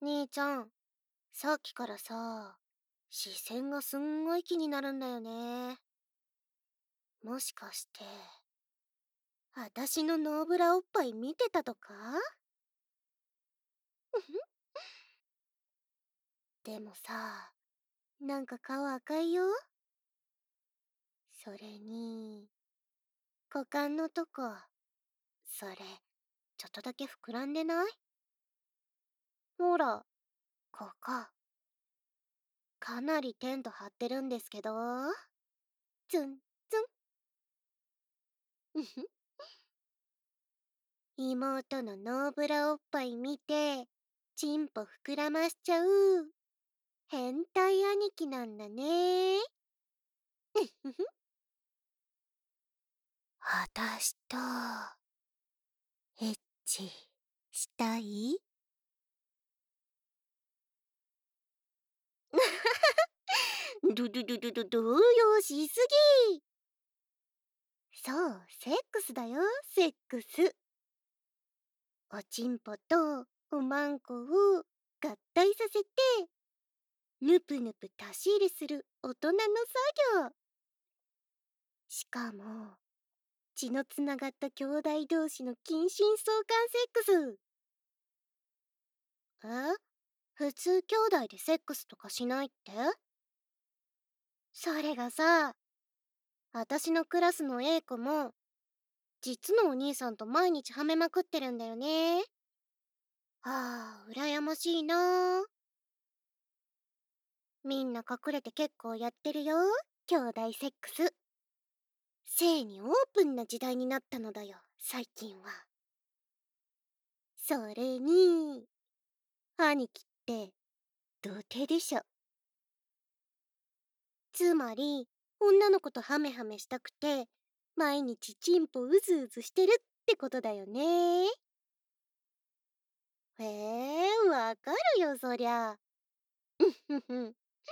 兄ちゃん、さっきからさ、視線がすんごい気になるんだよね。もしかして、あたしのノーブラおっぱい見てたとか？でもさ、なんか顔赤いよ。それに、股間のとこ、それ、ちょっとだけ膨らんでない？ほら、ここ、かなりテント張ってるんですけど。ツンツン。妹のノーブラおっぱい見て、チンポ膨らましちゃう、変態兄貴なんだね。あたしと、エッチ、したい？動揺しすぎ。そう、セックスだよ、セックス。おちんぽとおまんこを合体させて、ぬぷぬぷ足し入れする大人の作業。しかも、血のつながった兄弟同士の近親相関セックス。え？普通兄弟でセックスとかしないって？それがさ、あたしのクラスの A 子も、実のお兄さんと毎日はめまくってるんだよね。ああ、羨ましいな。みんな隠れて結構やってるよ、兄弟セックス。性にオープンな時代になったのだよ、最近は。それに、兄貴って、童貞でしょ。つまり、女の子とハメハメしたくて、毎日チンポうずうずしてるってことだよね。へえ、わかるよ、そりゃ。ふふ。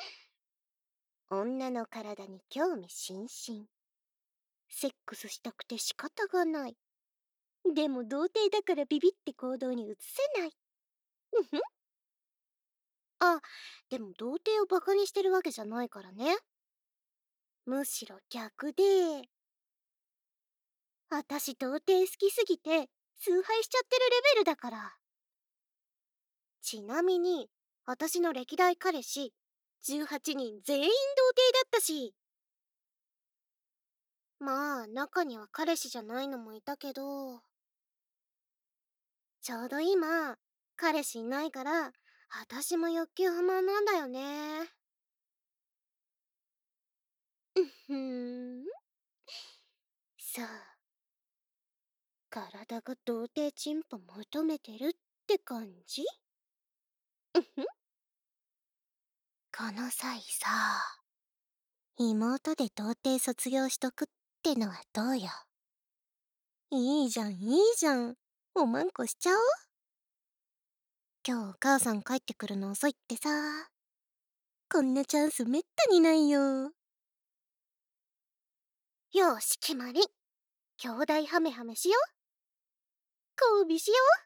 女の体に興味津々。セックスしたくて仕方がない。でも童貞だからビビって行動に移せない。あ、でも童貞をバカにしてるわけじゃないからね。むしろ逆で、あたし童貞好きすぎて崇拝しちゃってるレベルだから。ちなみに、あたしの歴代彼氏、18人全員童貞だったし。まあ、中には彼氏じゃないのもいたけど、ちょうど今、彼氏いないから、あたしも欲求不満なんだよね。ふーん。さあ、体が童貞チンポ求めてるって感じ？この際さ、妹で童貞卒業しとくってのはどうよ。いいじゃん、いいじゃん。おまんこしちゃおう。今日お母さん帰ってくるの遅いってさ。こんなチャンスめったにないよ。よし、決まり。兄弟ハメハメしよう。交尾しよう。